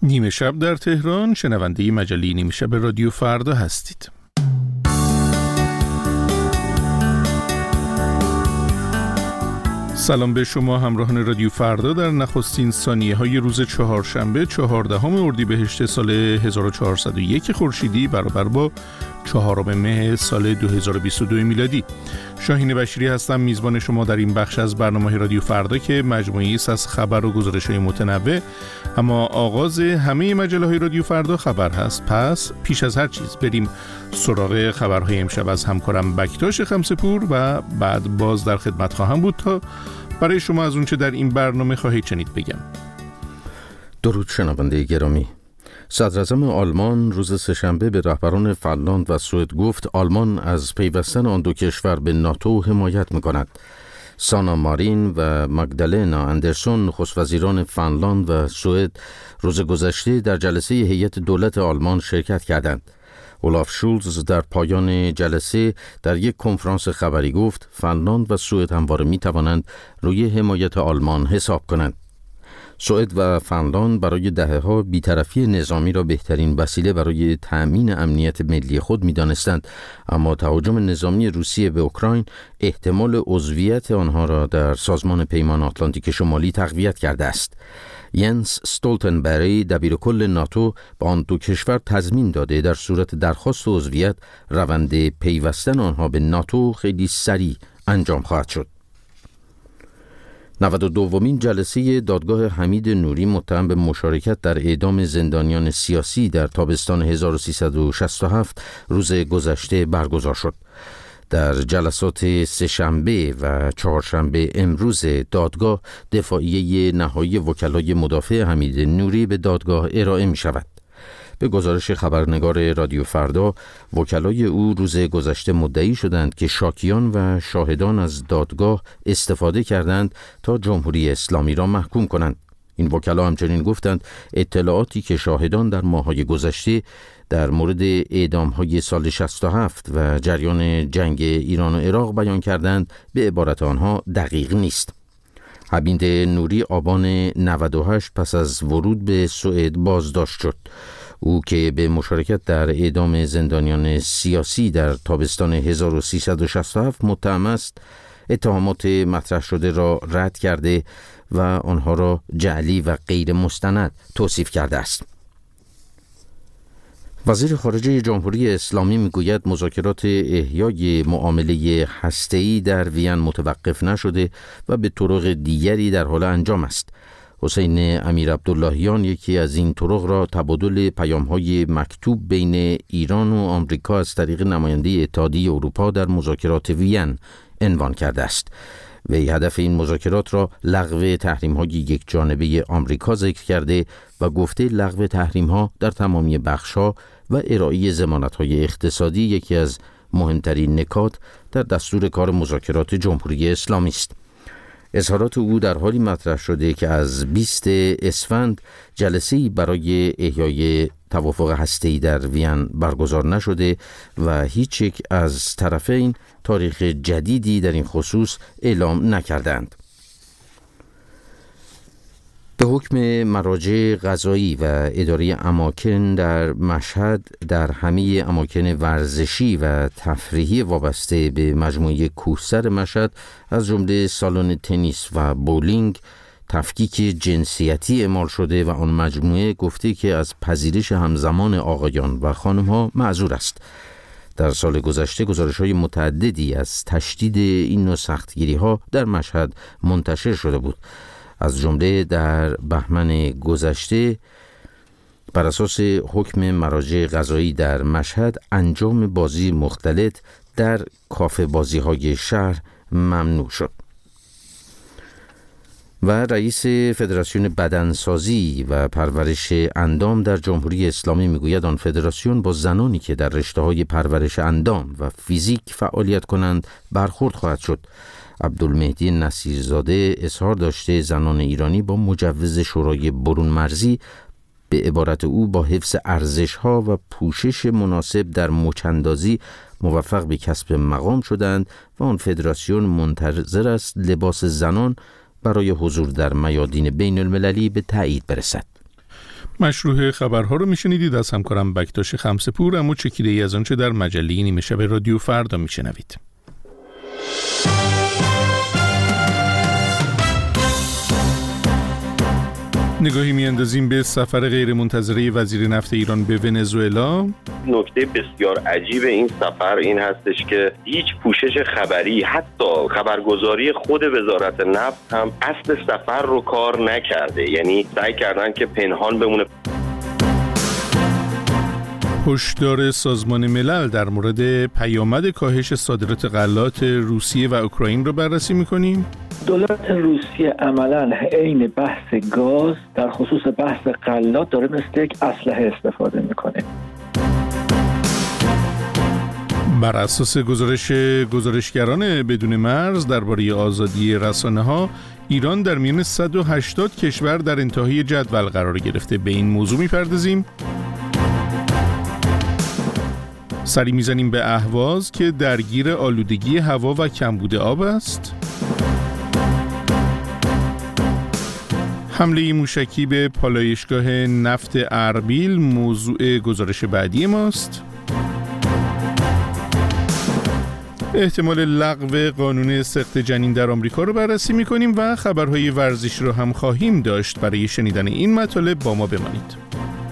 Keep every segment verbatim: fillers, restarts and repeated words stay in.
نیمه شب در تهران، شنونده مجله نیمه شب رادیو فردا هستید. سلام به شما همراهان رادیو فردا در نخستین ثانیه های روز چهارشنبه چهاردهم اردیبهشت سال هزار و چهارصد و یک خورشیدی برابر با چهارم مه سال دو هزار و بیست و دو میلادی. شاهین بشیری هستم، میزبان شما در این بخش از برنامه رادیو فردا که مجموعه‌ای است از خبر و گزارش‌های متنوع. اما آغاز همه مجله‌های رادیو فردا خبر هست. پس پیش از هر چیز بریم سراغ خبرهای امشب از همکارم بکتاش خمسه‌پور و بعد باز در خدمت خواهم بود تا برای شما از اونچه در این برنامه خواهید شنید بگم. درود شنونده گرامی. صدراعظم آلمان روز سه‌شنبه به رهبران فنلاند و سوئد گفت آلمان از پیوستن آن دو کشور به ناتو حمایت می‌کند. سانا مارین و مگدالنا اندرسون نخست وزیران فنلاند و سوئد روز گذشته در جلسه هیئت دولت آلمان شرکت کردند. اولاف شولز در پایان جلسه در یک کنفرانس خبری گفت فنلاند و سوئد همواره می‌توانند روی حمایت آلمان حساب کنند. سوئد و فنلاند برای دهه‌ها بی‌طرفی نظامی را بهترین وسیله برای تأمین امنیت ملی خود می‌دانستند، اما تهاجم نظامی روسیه به اوکراین احتمال عضویت آنها را در سازمان پیمان آتلانتیک شمالی تقویت کرده است. ینس استولتنبری دبیرکل ناتو به آن دو کشور تضمین داده در صورت درخواست عضویت روند پیوستن آنها به ناتو خیلی سریع انجام خواهد شد. نود و دومین جلسه دادگاه حمید نوری متهم به مشارکت در اعدام زندانیان سیاسی در تابستان هزار و سیصد و شصت و هفت روز گذشته برگزار شد. در جلسات سه‌شنبه و چهارشنبه امروز دادگاه دفاعیه نهایی وکلای مدافع حمید نوری به دادگاه ارائه می شود. به گزارش خبرنگار رادیو فردا، وکلای او روز گذشته مدعی شدند که شاکیان و شاهدان از دادگاه استفاده کردند تا جمهوری اسلامی را محکوم کنند. این وکلا همچنین گفتند اطلاعاتی که شاهدان در ماه‌های گذشته در مورد اعدام‌های سال شصت و هفت و جریان جنگ ایران و عراق بیان کردند به عبارت آنها دقیق نیست. حمید نوری آبان نود و هشت پس از ورود به سوئد بازداشت شد. او که به مشارکت در اعدام زندانیان سیاسی در تابستان هزار و سیصد و شصت و هفت متهم است، اتهامات مطرح شده را رد کرده و آنها را جعلی و غیر مستند توصیف کرده است. وزیر خارجه جمهوری اسلامی میگوید مذاکرات احیای معامله هسته‌ای در وین متوقف نشده و به طرق دیگری در حال انجام است. حسین امیر عبداللهیان یکی از این طرق را تبادل پیام‌های مکتوب بین ایران و آمریکا از طریق نماینده اتحادیه اروپا در مذاکرات وین عنوان کرده است. وی هدف این مذاکرات را لغو تحریم‌های یکجانبه آمریکا ذکر کرده و گفته لغو تحریم‌ها در تمامی بخش‌ها و ارائه ضمانت‌های اقتصادی یکی از مهمترین نکات در دستور کار مذاکرات جمهوری اسلامی است. اظهارات او در حالی مطرح شده که از بیست اسفند جلسه‌ای برای احیای توافق هسته‌ای در وین برگزار نشده و هیچ یک از طرفین تاریخ جدیدی در این خصوص اعلام نکردند. به حکم مراجع قضایی و اداره اماکن در مشهد در همه اماکن ورزشی و تفریحی وابسته به مجموعه کوهسر مشهد از جمله سالن تنیس و بولینگ تفکیک جنسیتی اعمال شده و آن مجموعه گفته که از پذیرش همزمان آقایان و خانم‌ها معذور است. در سال گذشته گزارش‌های متعددی از تشدید این نوع سختگیری‌ها در مشهد منتشر شده بود. از جمله در بهمن گذشته بر اساس حکم مراجع قضایی در مشهد انجام بازی مختلط در کافه بازی‌های شهر ممنوع شد. و رئیس فدراسیون بدنسازی و پرورش اندام در جمهوری اسلامی میگوید آن فدراسیون با زنانی که در رشته‌های پرورش اندام و فیزیک فعالیت کنند برخورد خواهد شد. عبدالمهدی نصیرزاده اظهار داشته زنان ایرانی با مجوز شورای برون مرزی به عبارت او با حفظ ارزش‌ها و پوشش مناسب در مچ‌اندازی موفق به کسب مقام شدند و آن فدراسیون منتظر است لباس زنان برای حضور در میادین بین المللی به تایید برسد. مشروع خبرها رو میشنیدید از همکارم بکتاش خمسپور، اما چکیده ای از آنچه در مجله نیمه شب رادیو فردا میشنوید. نگاهی میاندازیم به سفر غیرمنتظره وزیر نفت ایران به ونزوئلا. نکته بسیار عجیب این سفر این هستش که هیچ پوشش خبری، حتی خبرگزاری خود وزارت نفت هم اصل سفر رو کار نکرده، یعنی سعی کردن که پنهان بمونه. هشدار سازمان ملل در مورد پیامد کاهش صادرات غلات روسیه و اوکراین رو بررسی می‌کنیم. دولت روسیه عملاً عین بحث گاز در خصوص بحث غلات داره مثل یک اسلحه استفاده میکنه. بر اساس گزارش گزارشگران بدون مرز درباره آزادی رسانه‌ها، ایران در میان صد و هشتاد کشور در انتهای جدول قرار گرفته. به این موضوع می‌پردازیم. سری میزنیم به اهواز که درگیر آلودگی هوا و کمبود آب است. حمله موشکی به پالایشگاه نفت اربیل موضوع گزارش بعدی ماست. احتمال لغو قانون سقط جنین در آمریکا رو بررسی می‌کنیم و خبرهای ورزشی رو هم خواهیم داشت. برای شنیدن این مطالب با ما بمانید.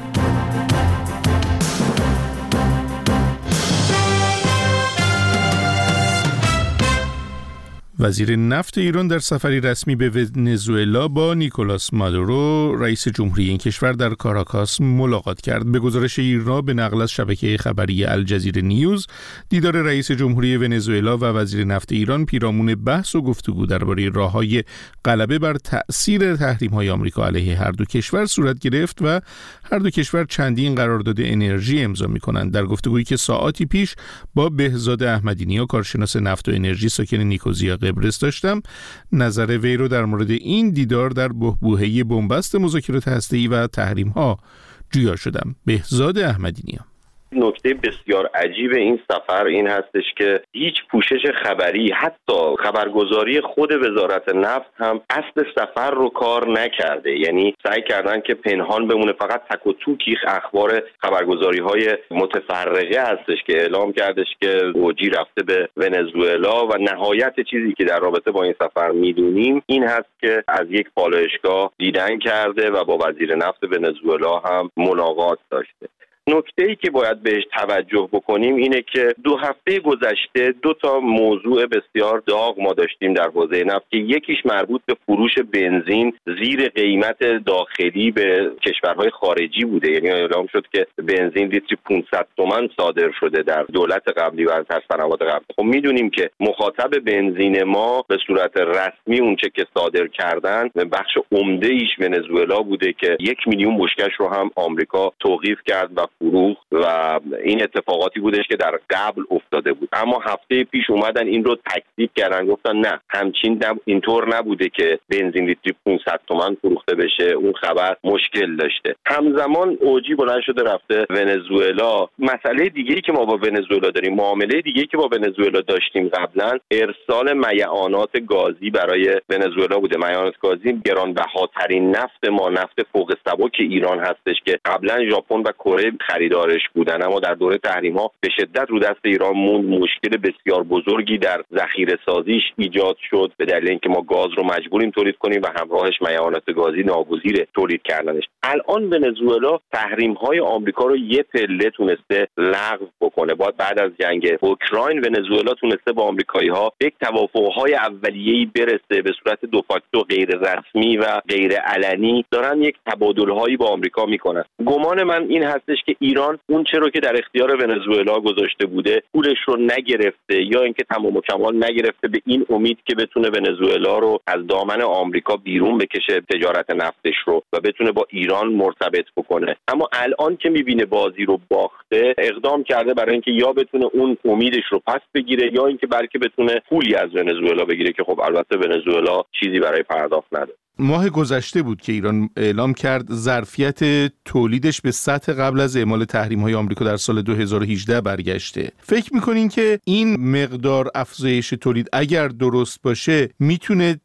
وزیر نفت ایران در سفری رسمی به ونزوئلا با نیکولاس مادورو رئیس جمهوری این کشور در کاراکاس ملاقات کرد. به گزارش ایرنا به نقل از شبکه خبری الجزیره نیوز، دیدار رئیس جمهوری ونزوئلا و وزیر نفت ایران پیرامون بحث و گفتگو درباره راه‌های غلبه بر تأثیر تحریم‌های آمریکا علیه هر دو کشور صورت گرفت و هر دو کشور چندین قرارداد انرژی امضا می‌کنند. در گفتگویی که ساعاتی پیش با بهزاد احمدی‌نیا کارشناس نفت و انرژی ساکن نیکوزیا قبرس داشتم، نظر وی رو در مورد این دیدار در بحبوحه بنبست مذاکرات هسته‌ای و تحریم‌ها جویا شدم. بهزاد احمدی‌نیا: نکته بسیار عجیب این سفر این هستش که هیچ پوشش خبری، حتی خبرگزاری خود وزارت نفت هم اصل سفر رو کار نکرده، یعنی سعی کردن که پنهان بمونه. فقط تک و توکی اخبار خبرگزاری‌های متفرقه هستش که اعلام کردش که اوجی رفته به ونزوئلا و نهایت چیزی که در رابطه با این سفر میدونیم این هست که از یک پالایشگاه دیدن کرده و با وزیر نفت ونزوئلا هم ملاقات داشته. نکته‌ای که باید بهش توجه بکنیم اینه که دو هفته گذشته دو تا موضوع بسیار داغ ما داشتیم در حوزه نفت که یکیش مربوط به فروش بنزین زیر قیمت داخلی به کشورهای خارجی بوده، یعنی اعلام شد که بنزین لیتری پانصد تومان صادر شده در دولت قبلی و از سنوات قبل. خب میدونیم که مخاطب بنزین ما به صورت رسمی اونچه که صادر کردن بخش عمده ایش ونزوئلا بوده که یک میلیون بشکش رو هم آمریکا توقیف کرد و فروخت و این اتفاقاتی بودش که در قبل افتاده بود. اما هفته پیش اومدن این رو تکذیب کردن، گفتن نه همچین نب... اینطور نبوده که بنزین لیتری پانصد تومان فروخته بشه، اون خبر مشکل داشته. همزمان اوجی بلند شده رفته ونزوئلا. مسئله دیگه‌ای که ما با ونزوئلا داریم، معامله دیگه‌ای که با ونزوئلا داشتیم قبلا، ارسال میعانات گازی برای ونزوئلا بوده. میعانات گازی گرانبهاترین نفت ما، نفت فوق سبک ایران هستش که قبلا ژاپن و کره خریدارش بودن، اما در دوره تحریم‌ها به شدت رو دست ایران موند. مشکل بسیار بزرگی در ذخیره سازیش ایجاد شد به دلیل اینکه ما گاز رو مجبوریم تولید کنیم و همراهش میعانات گازی ناگزیر تولید کردنش. الان ونزوئلا تحریم‌های آمریکا رو یه پله تونسته لغو بکنه. بعد بعد از جنگ اوکراین ونزوئلا تونسته با آمریکایی‌ها یک توافق‌های اولیه‌ای برسه به صورت دو فاکتو غیر رسمی و غیر علنی، دارن یک تبادل‌هایی با آمریکا میکنن. گمان من این هستش که ایران اون چه رو که در اختیار ونزوئلا گذاشته بوده پولش رو نگرفته، یا اینکه تمام و کمال نگرفته به این امید که بتونه ونزوئلا رو از دامن آمریکا بیرون بکشه، تجارت نفتش رو، و بتونه با ایران مرتبط بکنه. اما الان که میبینه بازی رو باخته، اقدام کرده برای اینکه یا بتونه اون امیدش رو پس بگیره یا اینکه بلکه بتونه پولی از ونزوئلا بگیره که خب البته ونزوئلا چیزی برای پرداخت نداره. ماه گذشته بود که ایران اعلام کرد ظرفیت تولیدش به سطح قبل از اعمال تحریم‌های آمریکا در سال دو هزار و هجده برگشته. فکر می‌کنین که این مقدار افزایش تولید اگر درست باشه میتونه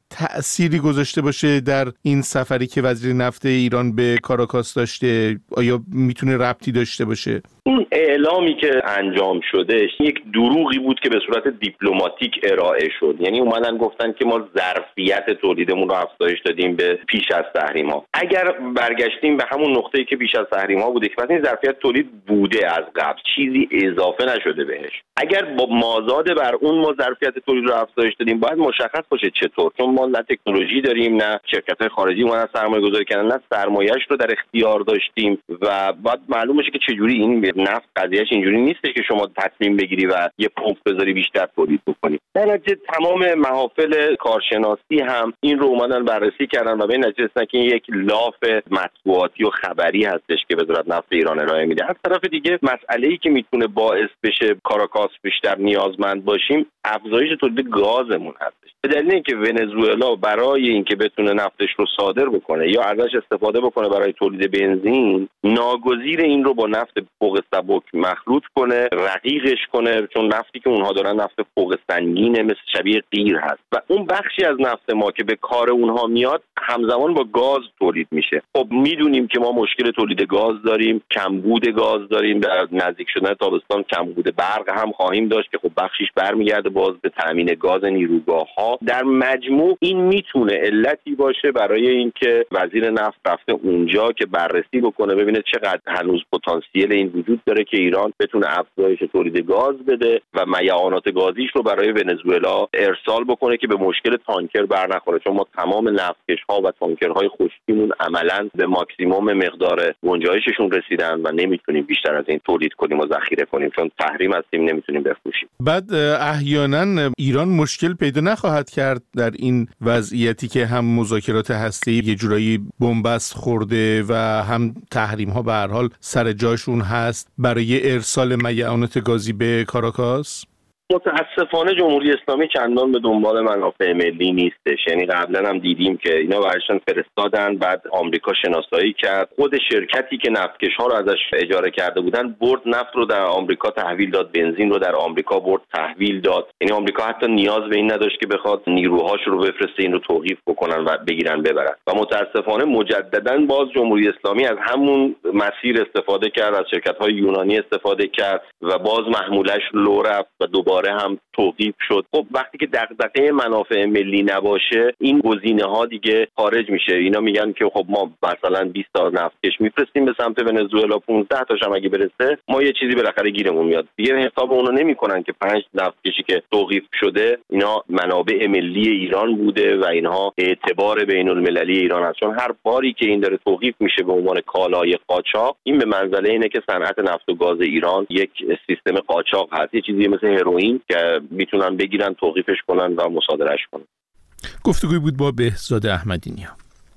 تأثیری گذاشته باشه در این سفری که وزیر نفت ایران به کاراکاس داشته؟ آیا میتونه ربطی داشته باشه؟ این اعلامی که انجام شده یک دروغی بود که به صورت دیپلماتیک ارائه شد. یعنی اومدن گفتن که ما ظرفیت تولیدمون رو افزایش دادیم به پیش از تحریم ها. اگر برگشتیم به همون نقطه‌ای که پیش از تحریم ها بوده که پس این ظرفیت تولید بوده از قبل، چیزی اضافه نشده بهش. اگر با مازاد بر اون ما ظرفیت تولید رو افزایش دادیم، باید مشخص باشه چطور، چون ما نه تکنولوژی داریم، نه شرکت‌های خارجی اومدن سرمایه‌گذاری کردن، نه سرمایه‌اش رو در اختیار داشتیم و باید معلوم بشه که چجوری این نفت قضیهش اینجوری نیست که شما تصمیم بگیری و یه پمپ بذاری بیشتر تولید بکنی. در نتیجه تمام محافل کارشناسی هم این رو اومدن بررسی کردن و به نتیجه رسیدن که یک لاف مطبوعاتی و خبری هستش که وزارت نفت ایران ارائه میده. از طرف دیگه مسئله‌ای که میتونه باعث بشه کاراکاس بیشتر نیازمند باشیم، افزایش تولید گازمون هستش. به دلیل اینکه ونزوئلا برای اینکه بتونه نفتش رو صادر بکنه یا ازش استفاده بکنه برای تولید بنزین، ناگزیر این رو با نفت فوق سبک مخلوط کنه، رقیقش کنه، چون نفتی که اونها دارن نفت فوق سنگینه، مثل شبیه قیر هست و اون بخشی از نفت ما که به کار اونها میاد همزمان با گاز تولید میشه. خب میدونیم که ما مشکل تولید گاز داریم، کمبود گاز داریم، در نزدیک شدن تابستان کمبود برق هم خواهیم داشت که خب بخشیش برمیگرده باز به تامین گاز نیروگاه‌ها. در مجموع این میتونه علتی باشه برای اینکه وزیر نفت رفته اونجا که بررسی بکنه ببینه چقدر هنوز پتانسیل این وجود داره که ایران بتونه افزایش تولید گاز بده و میعانات گازیش رو برای ونزوئلا ارسال بکنه که به مشکل تانکر برنخوره، چون ما تمام نفتکش‌ها و تانکرهای خشکیمون عملاً به ماکسیمم مقدار گنجایششون رسیدن و نمیتونیم بیشتر از این تولید کنیم و ذخیره کنیم، چون تحریم هستیم نمیتونیم بفروشیم. بعد احیانا ایران مشکل پیدا نخواهد کرد در این وضعیتی که هم مذاکرات هسته‌ای یه جورایی بنبست خورده و هم تحریم ها به هر حال سر جاشون هست برای ارسال میعانات گازی به کاراکاس؟ متاسفانه جمهوری اسلامی چندان به دنبال منافع ملی نیستش. یعنی قبلا هم دیدیم که اینا براشون فرستادن، بعد آمریکا شناسایی کرد، خود شرکتی که نفتکش‌ها رو ازش اجاره کرده بودن برد نفت رو در آمریکا تحویل داد، بنزین رو در آمریکا برد تحویل داد. یعنی آمریکا حتی نیاز به این نداشت که بخواد نیروهاش رو بفرسته این رو توقیف بکنن و بگیرن ببرن. و متاسفانه مجددا باز جمهوری اسلامی از همون مسیر استفاده کرد، از شرکت‌های یونانی استفاده کرد و باز محمولش لو رفت و دوباره هم توقیف شد. خب وقتی که دغدغه منافع ملی نباشه این گزینه‌ها دیگه خارج میشه. اینا میگن که خب ما مثلا بیست تا نفتکش میفرستیم به سمت ونزوئلا، پانزده تاش هم اگه برسه ما یه چیزی بالاخره گیرمون میاد. دیگه حساب اونو نمیکنن که پنج نفتکشی که توقیف شده اینا منابع ملی ایران بوده و اینها اعتبار بین المللی ایران هست، چون هر باری که این داره توقیف میشه به عنوان کالای قاچاق، این به منزله اینه که صنعت نفت و گاز ایران یک سیستم قاچاق هست، یه چیزی مثل هروئین که میتونن بگیرن توقیفش کنن و مصادرهش کنن. گفتگوی بود با بهزاد احمدی‌نیا.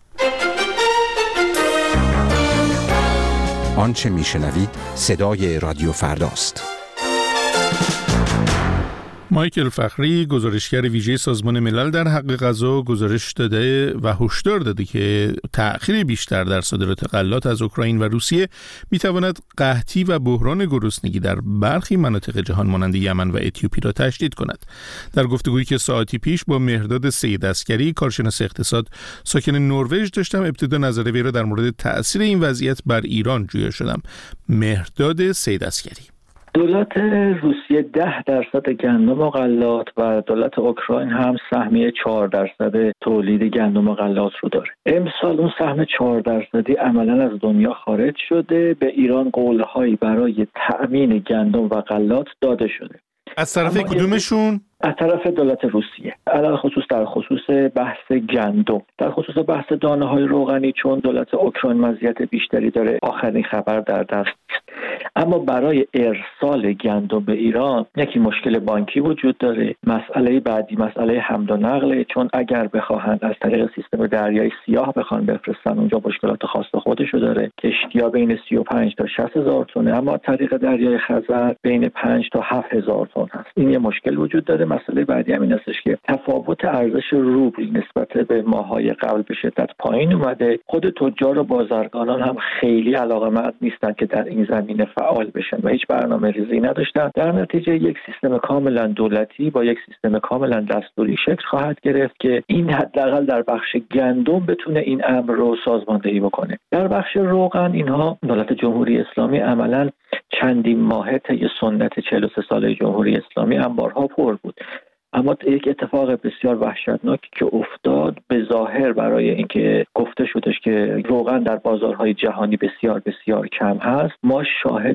آنچه میشنوید صدای رادیو فرداست. مایکل فخری گزارشگر ویژه سازمان ملل در حق غذا گزارش داده و هشدار داده که تأخیر بیشتر در صادرات غلات از اوکراین و روسیه میتواند قحطی و بحران گرسنگی در برخی مناطق جهان مانند یمن و اتیوپی را تشدید کند. در گفتگویی که ساعتی پیش با مهرداد سید عسکری کارشناس اقتصاد ساکن نروژ داشتم، ابتدا نظر وی را در مورد تأثیر این وضعیت بر ایران جویا شدم. مهرداد سید عسکری: دولت روسیه ده درصد گندم و غلات و دولت اوکراین هم سهمیه چهار درصد تولید گندم و غلات رو داره. امسال اون سهم چهار درصدی عملاً از دنیا خارج شده. به ایران قولهایی برای تأمین گندم و غلات داده شده. از طرف کدومشون؟ از طرف دولت روسیه، علاوه خصوص در خصوص بحث گندم. در خصوص بحث دانه‌های روغنی چون دولت اوکراین مزیت بیشتری داره، آخرین خبر در دست است. اما برای ارسال گندم به ایران یکی مشکل بانکی وجود داره. مسئله بعدی مسئله حمل و نقل، چون اگر بخواهند از طریق سیستم دریای سیاه بخوان بفرستن اونجا مشکلات خاص خودشو داره. کشتی‌ها بین سی و پنج تا شصت هزار تن، اما طریق دریای خزر بین پنج تا هفت هزار تن هست. این یه مشکل وجود داره. مسئله بعدی همین هستش که تفاوت ارزش روبل نسبت به ماه‌های قبل به شدت پایین اومده. خود تجار و بازرگانان هم خیلی علاقه‌مند نیستن که در این زمینه فعال فعال بشن و هیچ برنامه ریزی نداشتن. در نتیجه یک سیستم کاملا دولتی با یک سیستم کاملا دستوری شکل خواهد گرفت که این حداقل در بخش گندم بتونه این امر رو سازماندهی بکنه. در بخش روغن اینها دولت جمهوری اسلامی عملاً چندین ماهه طی سنت چهل و سه ساله جمهوری اسلامی انبارها پر بود. اما یک اتفاق بسیار وحشتناکی که افتاد به ظاهر برای اینکه گفته شدش که روغن در بازارهای جهانی بسیار بسیار کم هست، ما شاهد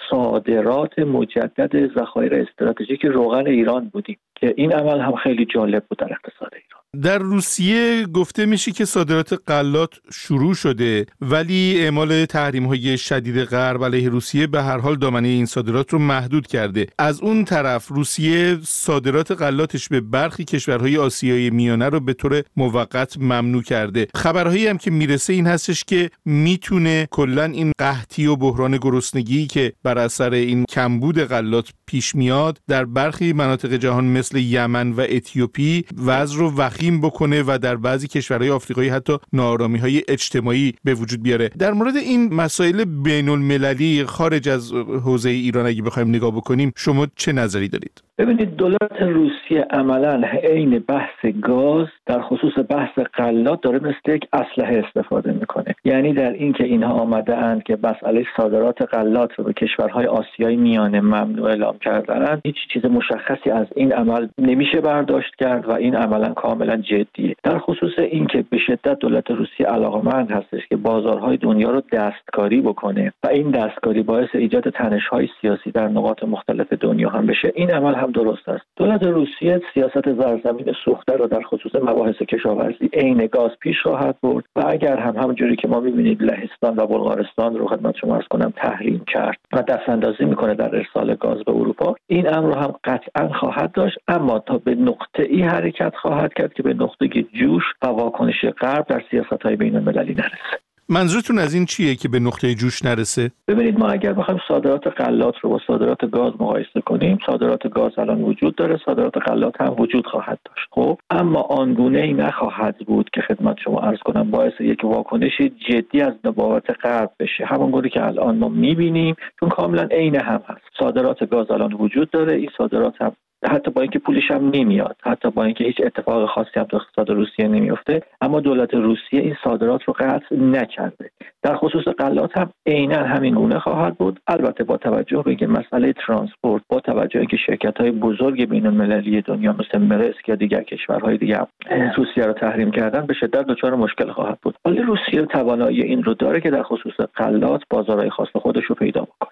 صادرات مجدد ذخایر استراتژیک روغن ایران بودیم که این عمل هم خیلی جالب بود در اقتصاد ایران. در روسیه گفته میشه که صادرات غلات شروع شده، ولی اعمال تحریم‌های شدید غرب علیه روسیه به هر حال دامنه این صادرات رو محدود کرده. از اون طرف روسیه صادرات غلاتش به برخی کشورهای آسیای میانه رو به طور موقت ممنوع کرده. خبرهایی هم که میرسه این هستش که میتونه کلاً این قحطی و بحران گرسنگی که بر اثر این کمبود غلات پیش میاد در برخی مناطق جهان مثل یمن و اتیوپی وضع رو وخیم بکنه و در بعضی کشورهای آفریقایی حتی ناآرامی‌های اجتماعی به وجود بیاره. در مورد این مسائل بین‌المللی خارج از حوزه ایران اگه بخوایم نگاه بکنیم، شما چه نظری دارید؟ ببینید، دولت روسیه عملاً عین بحث گاز در خصوص بحث غلات داره مثل یک اسلحه استفاده میکنه. یعنی در این که اینها آمده اند که مسئله صادرات غلات رو به کشورهای آسیای میانه ممنوع اعلام کردن، هیچ چیز مشخصی از این عمل نمیشه برداشت کرد و این عملاً کاملاً جدیه. در خصوص این که به شدت دولت روسیه علاقه‌مند هستش که بازارهای دنیا رو دستکاری بکنه و این دستکاری باعث ایجاد تنش‌های سیاسی در نقاط مختلف دنیا هم بشه، این عمل هم درست است. دولت روسیه سیاست زیرزمین سوخته رو در خصوص مباحث کشاورزی عین گاز پیش خواهد برد و اگر هم همونجوری که ما می‌بینید لهستان و بلغارستان رو خدمت شما عرض کنم تحریم کرد و دستاندازی میکنه در ارسال گاز به اروپا، این امر رو هم قطعاً خواهد داشت، اما تا به نقطه‌ای حرکت خواهد کرد که به نقطه جوش و واکنش غرب در سیاست‌های بین‌المللی نرسه. منظورتون از این چیه که به نقطه جوش نرسه؟ ببینید، ما اگر بخوایم صادرات غلات رو با صادرات گاز مقایسه کنیم، صادرات گاز الان وجود داره، صادرات غلات هم وجود خواهد داشت. خب اما آنگونه‌ای نخواهد بود که خدمت شما عرض کنم باعث یک واکنش جدی از نبات غرب بشه، همونگونه که الان ما می‌بینیم، چون کاملا عین هم هست. صادرات گاز الان وجود داره، این صادرات هم حتی با اینکه پولش هم نمیاد، حتی با اینکه هیچ اتفاق خاصی هم تو اقتصاد روسیه نمیفته، اما دولت روسیه این صادرات رو قطع نکرده. در خصوص غلات هم عیناً همین گونه خواهد بود، البته با توجه به اینکه مسئله ترانسپورت، با توجه اینکه شرکت‌های بزرگ بین‌المللی دنیا مثل مرسک یا دیگر کشورهای دیگه روسیه رو تحریم کردن، به شدت دچار مشکل خواهد بود. ولی روسیه توانایی این رو داره که در خصوص غلات بازارهای خاص خودش رو پیدا بکنه.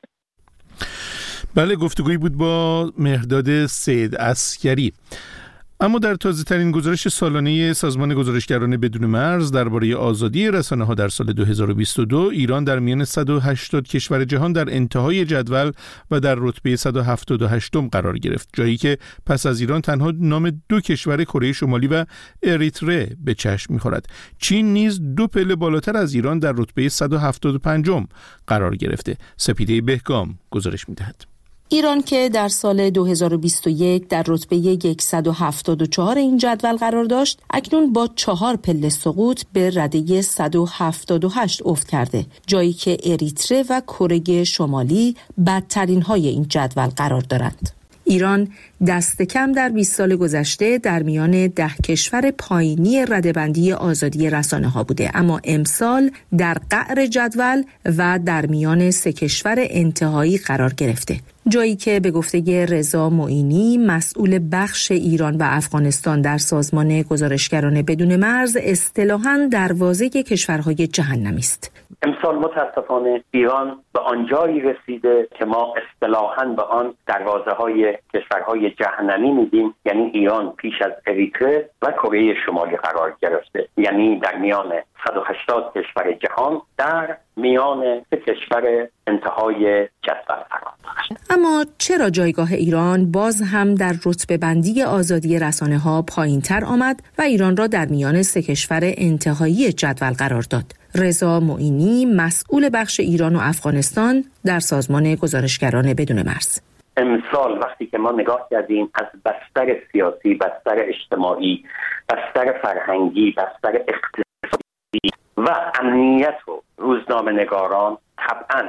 بله، گفتگویی بود با مهرداد سید عسکری. اما در تازه ترین گزارش سالانه سازمان گزارشگران بدون مرز درباره آزادی رسانه‌ها در سال دو هزار و بیست و دو، ایران در میان صد و هشتاد کشور جهان در انتهای جدول و در رتبه صد و هفتاد و هشتم قرار گرفت، جایی که پس از ایران تنها نام دو کشور کره شمالی و اریتره به چشم می‌خورد. چین نیز دو پله بالاتر از ایران در رتبه صد و هفتاد و پنجم قرار گرفته. سپیده بهگام گزارش می‌دهد. ایران که در سال دو هزار و بیست و یک در رتبه صد و هفتاد و چهار این جدول قرار داشت، اکنون با چهار پله سقوط به رده صد و هفتاد و هشت افت کرده، جایی که اریتره و کره شمالی بدترین های این جدول قرار دارند. ایران دست کم در بیست سال گذشته در میان ده کشور پایینی رده‌بندی آزادی رسانه‌ها بوده، اما امسال در قعر جدول و در میان سه کشور انتهایی قرار گرفته، جایی که به گفته رضا معینی مسئول بخش ایران و افغانستان در سازمان گزارشگران بدون مرز اصطلاحاً دروازه کشورهای جهنمی است. امسال متاسفانه ایران به آنجایی رسیده که ما اصطلاحاً به آن دروازه‌های کشورهای جهنمی میدیم، یعنی ایران پیش از اریتره و کره شمالی قرار گرفته، یعنی در میان صد و هشتاد کشور جهان در میان سه کشور انتهای جدول قرار دارد. اما چرا جایگاه ایران باز هم در رتبه بندی آزادی رسانه‌ها پایین‌تر آمد و ایران را در میان سه کشور انتهایی جدول قرار داد؟ رضا معینی مسئول بخش ایران و افغانستان در سازمان گزارشگران بدون مرز: امسال وقتی که ما نگاه کردیم از بستر سیاسی، بستر اجتماعی، بستر فرهنگی، بستر اقتصادی و امنیت و روزنامه نگاران، طبعاً با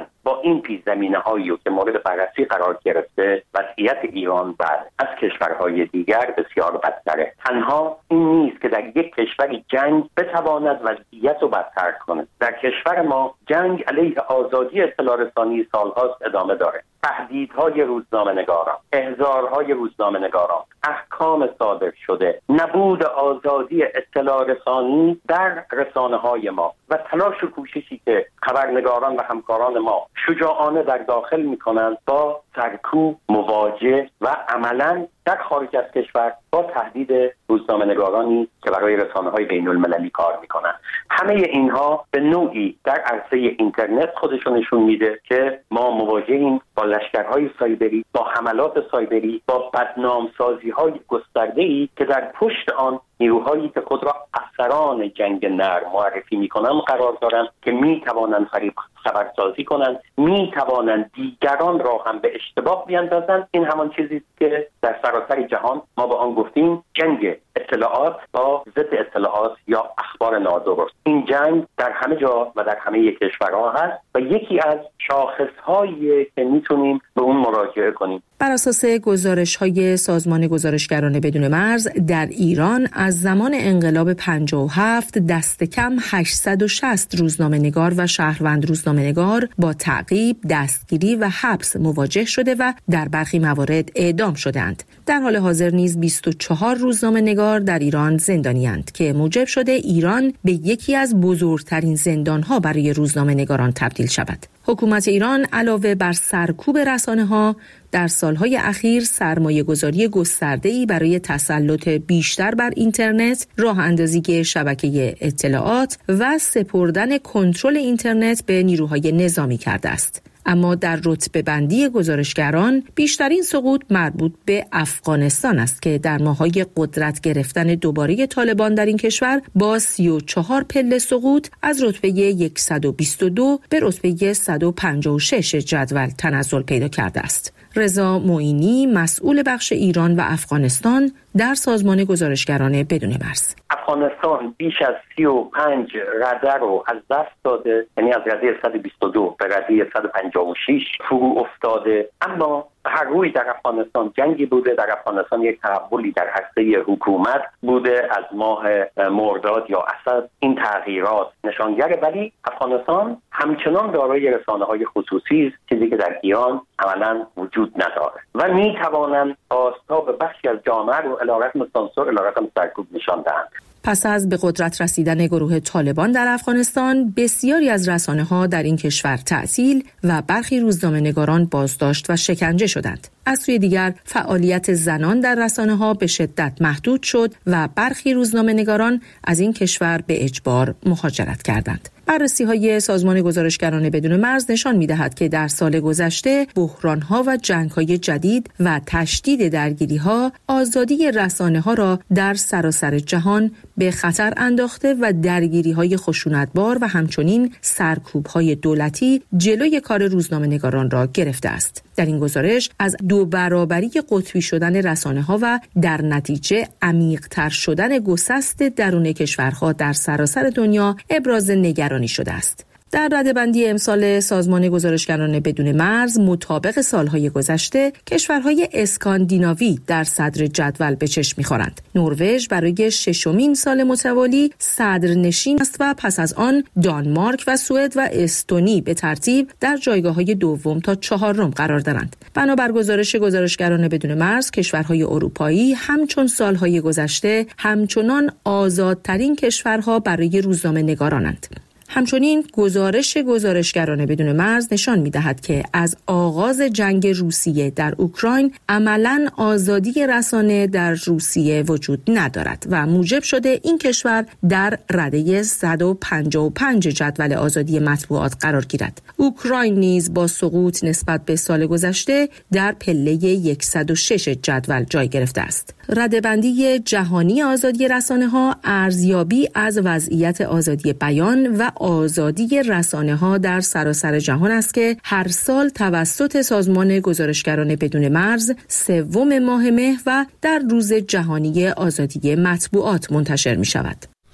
این پیش زمینه هایی که مورد بررسی قرار گرفته وضعیت ایران و از کشورهای دیگر بسیار بدتره. تنها این نیست که در یک کشوری جنگ بتواند وضعیت رو بدتر کنه. در کشور ما جنگ علیه آزادی اطلاع رسانی سالهاست ادامه داره. تهدیدهای روزنامه‌نگاران، احضارهای روزنامه‌نگاران، احکام صادر شده، نبود آزادی اطلاع رسانی در رسانه‌های ما و تلاش و کوششی که خبرنگاران و همکاران ما شجاعانه در داخل می‌کنند با سرکوب مواجه و عملاً در خارج از کشور با تهدید روزنامه‌نگارانی که برای رسانه‌های بین‌المللی کار می‌کنند. همه اینها به نوعی در عرصه اینترنت خودشون نشون میده که ما مواجهیم با لشکرهای سایبری، با حملات سایبری، با بدنامسازی‌های گسترده‌ای که در پشت آن نیروهایی که خود را افسران جنگ نرم معرفی می‌کنند قرار دارند که می‌توانند فریب خبرسازی کنند، می‌توانند دیگران را هم به اشتباه بیاندازند. این همان چیزی که در سراسر جهان ما با آن گفتیم جنگ اطلاعات با ضد اطلاعات یا اخبار نادرست. این جنگ در همه جا و در همه کشورها هست و یکی از شاخص‌هایی که میتونیم به اون مراجعه کنیم. بر اساس گزارش‌های سازمان گزارشگران بدون مرز در ایران از زمان انقلاب پنجاه و هفت دست کم هشتصد و شصت روزنامه‌نگار و شهروند روزنامه‌نگار با تعقیب، دستگیری و حبس مواجه شده و در برخی موارد اعدام شدند. در حال حاضر نیز بیست و چهار روزنامه‌نگار در ایران زندانی‌اند که موجب شده ایران به یکی از بزرگترین زندان‌ها برای روزنامه‌نگاران تبدیل شود. حکومت ایران علاوه بر سرکوب رسانه‌ها در سالهای اخیر سرمایه‌گذاری گسترده‌ای برای تسلط بیشتر بر اینترنت، راه اندازی شبکه اطلاعات و سپردن کنترل اینترنت به نیروهای نظامی کرده است. اما در رتبه بندی گزارشگران بیشترین سقوط مربوط به افغانستان است که در ماه‌های قدرت گرفتن دوباره طالبان در این کشور با سی و چهار پله سقوط از رتبه صد و بیست و دو به رتبه صد و پنجاه و شش جدول تنزل پیدا کرده است. رضا معینی مسئول بخش ایران و افغانستان در سازمان گزارشگران بدون مرز: افغانستان بیش از سی و پنج رده رو از دست داده، یعنی از رده صد و بیست و دو به رده صد و پنجاه و شش فرو افتاده. اما هر روی در افغانستان جنگی بوده، در افغانستان یک تحولی در عرصه حکومت بوده از ماه مرداد یا اسد. این تغییرات نشانگر ولی افغانستان همچنان دارای رسانه‌های خصوصی است، چیزی که در ایران عملاً وجود نداره و می‌توانند آستاب بخشی از جامعه رو علیرغم سانسور، علیرغم سرکوب نشان دهند. پس از به قدرت رسیدن گروه طالبان در افغانستان، بسیاری از رسانه‌ها در این کشور تعطیل و برخی روزنامه‌نگاران بازداشت و شکنجه شدند. از سوی دیگر فعالیت زنان در رسانه‌ها به شدت محدود شد و برخی روزنامه‌نگاران از این کشور به اجبار مهاجرت کردند. بررسی‌های سازمان گزارشگران بدون مرز نشان می‌دهد که در سال گذشته بحران‌ها و جنگ‌های جدید و تشدید درگیری‌ها آزادی رسانه‌ها را در سراسر جهان به خطر انداخته و درگیری‌های خشونتبار و همچنین سرکوب‌های دولتی جلوی کار روزنامه‌نگاران را گرفته است. در این گزارش از دو برابری قطبی شدن رسانه‌ها و در نتیجه عمیق‌تر شدن گسست درون کشورها در سراسر دنیا ابراز نگرانی شده است. در رده‌بندی امسال سازمان گزارشگران بدون مرز مطابق سالهای گذشته کشورهای اسکاندیناوی در صدر جدول به چشم می‌خورند. نروژ برای ششمین سال متوالی صدرنشین است و پس از آن دانمارک و سوئد و استونی به ترتیب در جایگاه‌های دوم تا چهارم قرار دارند. بنابر گزارش گزارشگران بدون مرز کشورهای اروپایی همچون سالهای گذشته همچنان آزادترین کشورها برای روزنامه‌نگارانند. همچنین گزارش گزارشگران بدون مرز نشان می‌دهد که از آغاز جنگ روسیه در اوکراین عملاً آزادی رسانه در روسیه وجود ندارد و موجب شده این کشور در رده صد و پنجاه و پنج جدول آزادی مطبوعات قرار گیرد. اوکراین نیز با سقوط نسبت به سال گذشته در پله صد و شش جدول جای گرفته است. رده‌بندی جهانی آزادی رسانه‌ها ارزیابی از وضعیت آزادی بیان و آزادی رسانه‌ها در سراسر جهان است که هر سال توسط سازمان گزارشگران بدون مرز سوم ماه مهر و در روز جهانی آزادی مطبوعات منتشر می‌شود.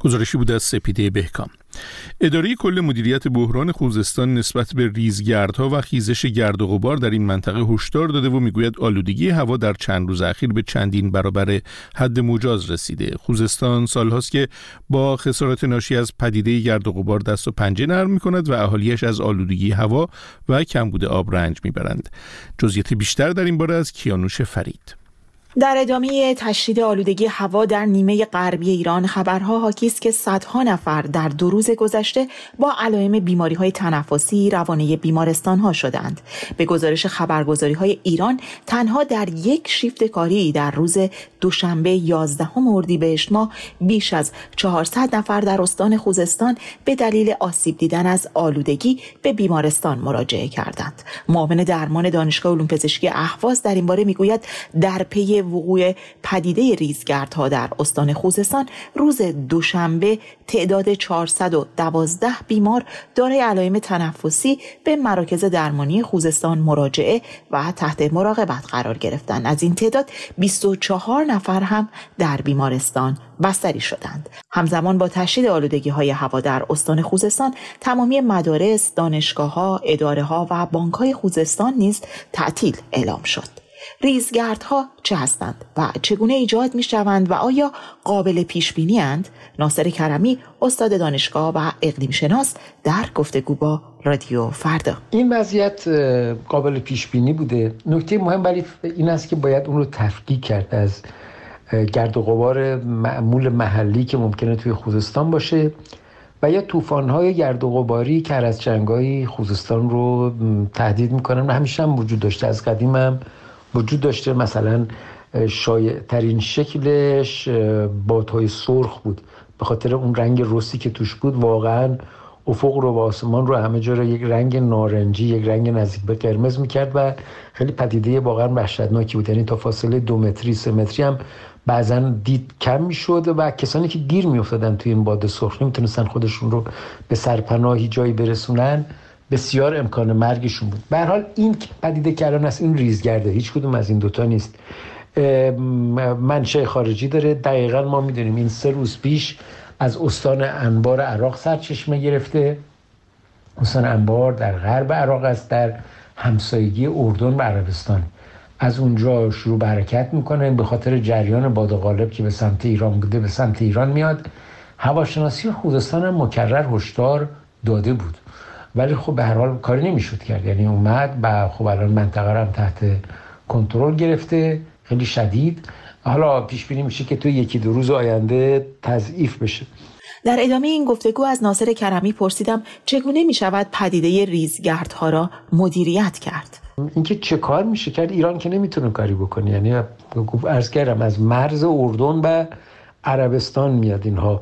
گزارشی بود از سپیده بهکام. اداره کل مدیریت بحران خوزستان نسبت به ریزگردها و خیزش گرد و غبار در این منطقه هشدار داده و میگوید آلودگی هوا در چند روز اخیر به چندین برابر حد مجاز رسیده. خوزستان سالهاست که با خسارات ناشی از پدیده گرد و غبار دست و پنجه نرم می‌کند و اهالیش از آلودگی هوا و کمبود آب رنج می‌برند. جزئیات بیشتر در این باره از کیانوش فرید. در ادامه تشدید آلودگی هوا در نیمه غربی ایران، خبرها حاکی است که صدها نفر در دو روز گذشته با علائم بیماری‌های تنفسی روانه بیمارستان‌ها شدند. به گزارش خبرگزاری‌های ایران، تنها در یک شیفت کاری در روز دوشنبه یازدهم اردیبهشت ماه بیش از چهارصد نفر در استان خوزستان به دلیل آسیب دیدن از آلودگی به بیمارستان مراجعه کردند. معاون درمان دانشگاه علوم پزشکی اهواز در این باره میگوید در پی وقوع پدیده ریزگردها در استان خوزستان روز دوشنبه تعداد چهارصد و دوازده بیمار دارای علائم تنفسی به مراکز درمانی خوزستان مراجعه و تحت مراقبت قرار گرفتند. از این تعداد بیست و چهار نفر هم در بیمارستان بستری شدند. همزمان با تشدید آلودگی‌های هوا در استان خوزستان، تمامی مدارس، دانشگاه‌ها، اداره‌ها و بانک‌های خوزستان نیز تعطیل اعلام شد. ریزگردها چه هستند و چگونه ایجاد می شوند و آیا قابل پیش بینی اند؟ ناصر کرمی، استاد دانشگاه و اقلیم شناس، در گفتگو با رادیو فردا. این وضعیت قابل پیش بینی بوده. نکته مهم ولی این است که باید اون رو تفکیک کرد از گرد و غبار معمول محلی که ممکنه توی خوزستان باشه و یا طوفان‌های گرد و غباری که از جنگ‌های خوزستان رو تهدید می‌کنن و همیشه هم وجود داشته، از قدیم هم وجود داشته. مثلا شایع ترین شکلش بادهای سرخ بود، به خاطر اون رنگ رسی که توش بود. واقعا افق رو و آسمان رو همه جا رو یک رنگ نارنجی، یک رنگ نزدیک به قرمز میکرد و خیلی پدیده واقعا وحشتناکی بود. یعنی تا فاصله دو متری سه متری هم بعضا دید کم میشد و کسانی که گیر میافتادن توی این باد سرخ نمیتونستن خودشون رو به سرپناهی جایی برسونن، بسیار امکان مرگشون بود. به هر حال این پدیده که الان است، این ریزگرده، هیچ کدوم از این دوتا نیست، منشأ خارجی داره. دقیقاً ما میدونیم این سه روز پیش از استان انبار عراق سرچشمه گرفته. استان انبار در غرب عراق است، در همسایگی اردن و عربستان. از اونجا شروع به حرکت میکنه، به خاطر جریان باد غالب که به سمت ایران بوده به سمت ایران میاد. هواشناسی خوزستان هم مکرر هشدار داده بود ولی خب به هر حال کاری نمیشد کرد. یعنی اومد و خب الان منطقه هم تحت کنترل گرفته، خیلی شدید. حالا پیش بینی میشه که تو یکی دو روز آینده تضعیف بشه. در ادامه این گفتگو از ناصر کرمی پرسیدم چگونه میشود پدیده ریزگردها را مدیریت کرد. اینکه چه کار میشه کرد، ایران که نمیتونه کاری بکنه. یعنی عرض کردم از مرز اردن و عربستان میاد اینها.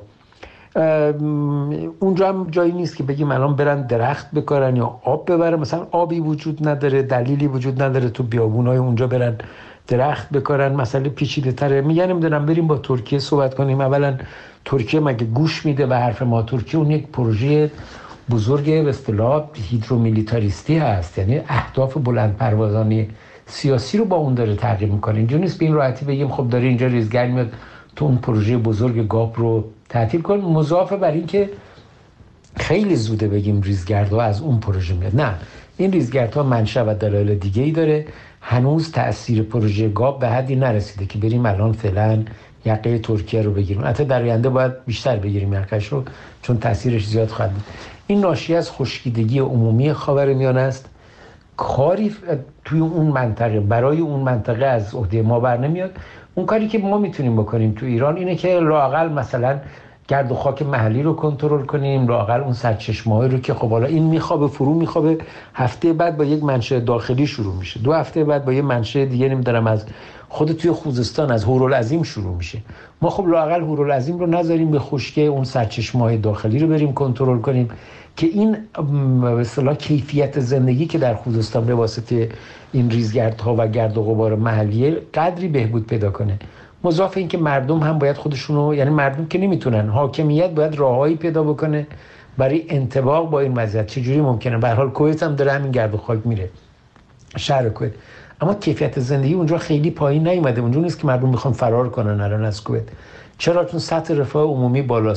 اونجا هم جایی نیست که بگیم الان برن درخت بکارن یا آب ببرن. مثلا آبی وجود نداره، دلیلی وجود نداره تو بیابونای اونجا برن درخت بکارن. مسئله پیچیده تره. میگن نمیدونم بریم با ترکیه صحبت کنیم. اولا ترکیه مگه گوش میده به حرف ما؟ ترکیه اون یک پروژه بزرگ به اصطلاح هیدرومیلیتاریستی هست، یعنی اهداف بلند پروازانه سیاسی رو با اون داره تحقیق میکنه. اینجا نیست به این راحتی بگیم خب داره اینجا ریزگرد میاد تو اون پروژه بزرگ گاپ رو تعطیل کن. مضافه بر این که خیلی زوده بگیم ریزگردها از اون پروژه میاد. نه، این ریزگردها منشأ و دلایل دیگه‌ای داره. هنوز تأثیر پروژه گاپ به حدی نرسیده که بریم الان فعلا یقه ترکیه رو بگیریم. حتی در آینده باید بیشتر بگیریم یقه‌اش رو، چون تأثیرش زیاد خواهد بود. این ناشی از خشکیدگی عمومی خاورمیانه است. کاری توی اون منطقه برای اون منطقه از عهده ما بر نمیاد. اون کاری که ما میتونیم بکنیم تو ایران اینه که لااقل مثلا گرد و خاک محلی رو کنترل کنیم، لااقل اون سرچشمه‌ای رو که خب حالا این میخوابه فرو میخوابه، هفته بعد با یک منشأ داخلی شروع میشه، دو هفته بعد با یک منشأ دیگه نمیدونم از خود توی خوزستان از هورالعظیم شروع میشه. ما خب لااقل هورالعظیم رو نذاریم به خشکی، اون سرچشمه‌های داخلی رو بریم کنترل کنیم که این به اصطلاح کیفیت زندگی که در خوزستان به واسطه این ریزگردها و گرد و غبار محلیه قدری بهبود پیدا کنه. مضاف این که مردم هم باید خودشونو، یعنی مردم که نمیتونن، حاکمیت باید راههایی پیدا بکنه برای انطباق با این وضعیت. چجوری ممکنه؟ به هر حال کویت هم داره همین گرد و خاک میره، شهر کویت، اما کیفیت زندگی اونجا خیلی پایین نیومده. اونجا نیست که مردم میخوان فرار کنن الان از کویت. چرا؟ چون سطح رفاه عمومی بالاست.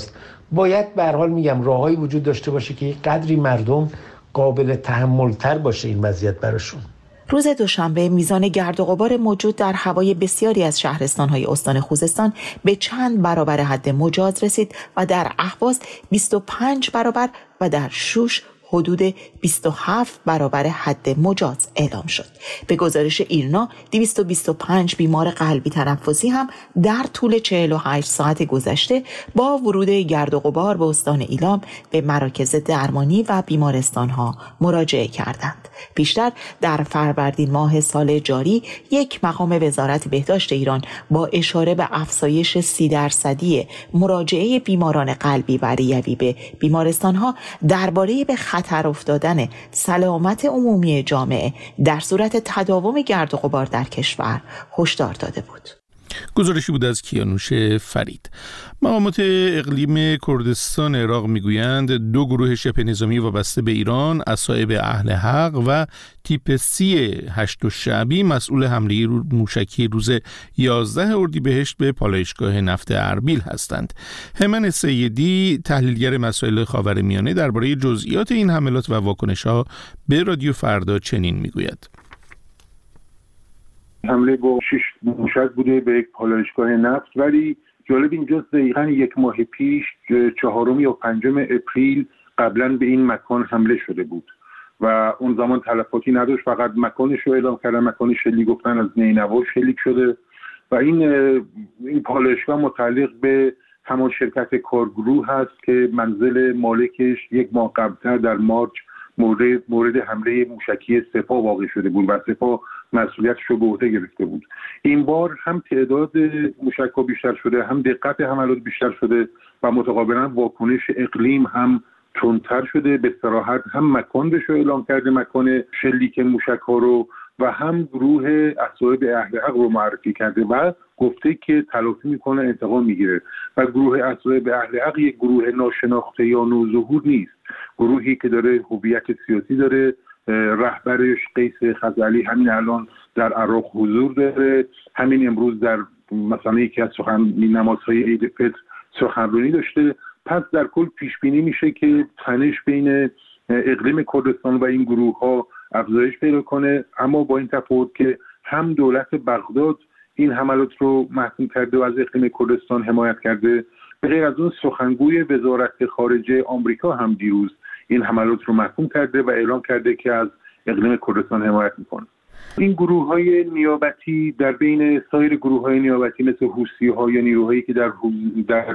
باید به هر حال میگم راههایی وجود داشته باشه که یک قدری مردم قابل تحمل‌تر باشه این وضعیت براشون. روز دوشنبه میزان گرد و غبار موجود در هوای بسیاری از شهرستان‌های استان خوزستان به چند برابر حد مجاز رسید و در اهواز بیست و پنج برابر و در شوش حدود بیست و هفت برابر حد مجاز اعلام شد. به گزارش ایرنا دویست و بیست و پنج بیمار قلبی تنفسی هم در طول چهل و هشت ساعت گذشته با ورود گرد و غبار به استان ایلام به مراکز درمانی و بیمارستان‌ها مراجعه کردند. بیشتر در فروردین ماه سال جاری یک مقام وزارت بهداشت ایران با اشاره به افزایش سی درصدی مراجعه بیماران قلبی و ریوی به بیمارستان‌ها درباره به خطر افتادن سلامت عمومی جامعه در صورت تداوم گرد و غبار در کشور هشدار داده بود. گزارشی بود از کیانوش فرید. مقامات اقلیم کردستان عراق میگویند دو گروه شبه نظامی وابسته به ایران، اصحاب اهل حق و تیپ سی هشت شعبی، مسئول حمله موشکی روز یازده اردیبهشت به پالایشگاه نفت اربیل هستند. همن سیدی، تحلیلگر مسائل خاورمیانه، درباره جزئیات این حملات و واکنش‌ها به رادیو فردا چنین میگوید: حمله با شش موشک بوده به یک پالایشگاه نفت، ولی جالب اینجاست دقیقاً یک ماه پیش چهارم یا پنجم اپریل قبلا به این مکان حمله شده بود و اون زمان تلفاتی نداشت، فقط مکانش رو اعلام کردن، مکان شلیک گفتن از نینوا شلیک شده و این این پالایشگاه متعلق به همان شرکت کارگروه هست که منزل مالکش یک ماه قبلتر در مارچ مورد مورد حمله موشکی سپاه واقع شده بود و سپاه مسئولیتش رو به عهده گرفته بود. این بار هم تعداد موشک‌ها بیشتر شده، هم دقت حملات بیشتر شده و متقابلا واکنش اقلیم هم تندتر شده. به صراحت هم مکان بهش اعلام کرده، مکان شلیک موشک‌ها رو، و هم گروه اصحاب اهل حق رو معرفی کرده و گفته که تلافی میکنه، انتقام میگیره. و گروه اصحاب اهل حق یک گروه ناشناخته یا نوظهور نیست، گروهی که داره هویت سیاسی داره. رهبرش قیس خزعلی همین الان در عراق حضور داره، همین امروز در مثلا یکی از سخن نمازهای عید فطر سخنرانی داشته. پس در کل پیش بینی میشه که تنش بین اقلیم کردستان و این گروه ها افزایش پیدا کنه، اما با این تفاوت که هم دولت بغداد این حملات رو محکوم کرده و از اقلیم کردستان حمایت کرده، به غیر از اون سخنگوی وزارت خارجه آمریکا هم دیروز این حملات رو محکوم کرده و اعلام کرده که از اقلیم کردستان حمایت میکنه. این گروه‌های نیابتی در بین سایر گروه‌های نیابتی مثل حوثی‌ها یا نیروهایی که در در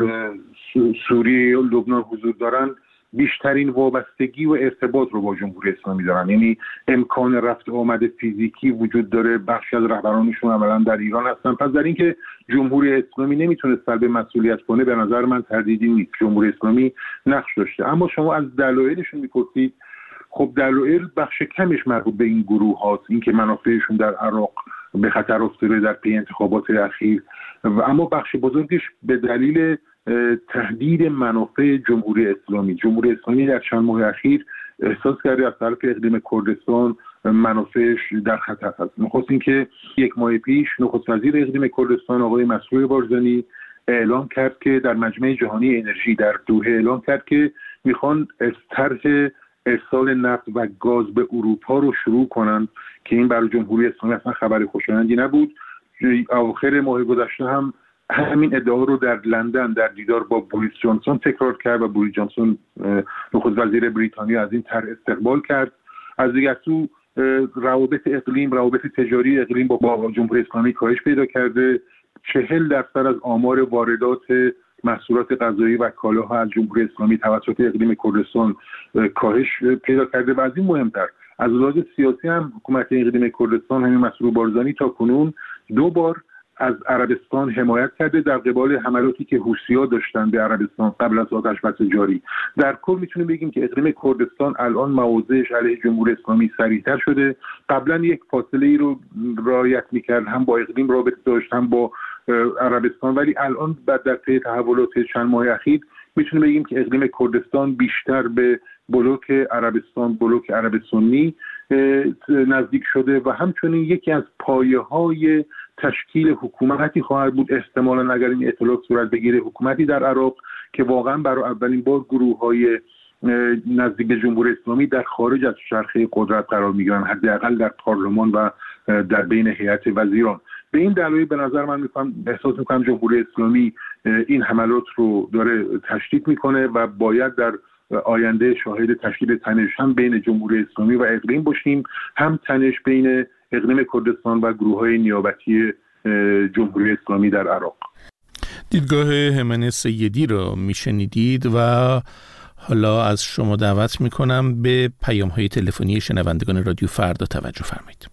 سوریه و لبنان حضور دارند بیشترین وابستگی و ارتباط رو با جمهوری اسلامی دارن، یعنی امکان رفت آمد فیزیکی وجود داره. بخشی از رهبرانشون عملاً در ایران هستن. پس در اینکه جمهوری اسلامی نمیتونه سلب مسئولیت کنه به نظر من تردیدی نیست. جمهوری اسلامی نقش داشته. اما شما از دلایلشون میپرسید، خب دلایل بخش کمش مربوط به این گروه هاست، اینکه منافعشون در عراق به خطر افتاده در پی انتخابات اخیر، و اما بخش بزرگش به دلیل تهدید منافع جمهوری اسلامی. جمهوری اسلامی در چند ماه اخیر احساس کرده از طرف اقلیم کردستان منافعش در خطر هست. نخست اینکه یک ماه پیش نخست وزیر اقلیم کردستان آقای مسرور بارزانی اعلام کرد که در مجمع جهانی انرژی در دوحه اعلام کرد که میخوان طرح ارسال نفت و گاز به اروپا رو شروع کنند که این برای جمهوری اسلامی اصلا خبر خوشایندی نبود. اواخر ماه گذشته هم همین ادعا رو در لندن در دیدار با بوریس جانسون تکرار کرد و بوریس جانسون نخست وزیر بریتانیا از این طرح استقبال کرد. از دیگر سو روابط اقلیم، روابط تجاری اقلیم با, با جمهوری اسلامی کاهش پیدا کرده. چهل درصد از آمار واردات محصولات غذایی و کالاها از جمهوری اسلامی توسط اقلیم کردستان کاهش پیدا کرده. و از این مهمتر از لحاظ سیاسی هم حکومت اقلیم کردستان همین مسرور بارزانی تا کنون دو بار از عربستان حمایت کرده در قبال حملاتی که حوثی‌ها داشتن به عربستان قبل از آتش‌بس جاری. در کل میتونیم بگیم که اقلیم کردستان الان مواضعش علیه جمهوری اسلامی سریعتر شده. قبلا یک فاصله ای رو رعایت میکرد، هم با اقلیم رابطه داشت هم با عربستان، ولی الان بعد در طی تحولات چند ماه اخیر میتونیم بگیم که اقلیم کردستان بیشتر به بلوک عربستان، بلوک عرب سنی نزدیک شده و همچنین یکی از پایه‌های تشکیل حکومتی خواهد بود احتمالاً اگر این ائتلاف صورت بگیره، حکومتی در عراق که واقعا برای اولین بار گروه‌های نزدیک به جمهوری اسلامی در خارج از چرخه قدرت قرار میگیرن، حداقل در پارلمان و در بین هیئت وزیران. به این دلایل به نظر من میکنم احساس میکنم جمهوری اسلامی این حملات رو داره تشدید میکنه و باید در آینده شاهد تشکیل تنش هم بین جمهوری اسلامی و اقلیم باشیم، هم تنش بین اقلیم کردستان و گروه‌های نیابتی جمهوری اسلامی در عراق. دیدگاه همن سیدی را میشنیدید و حالا از شما دعوت میکنم به پیام‌های تلفنی شنوندگان رادیو فردا توجه فرمایید.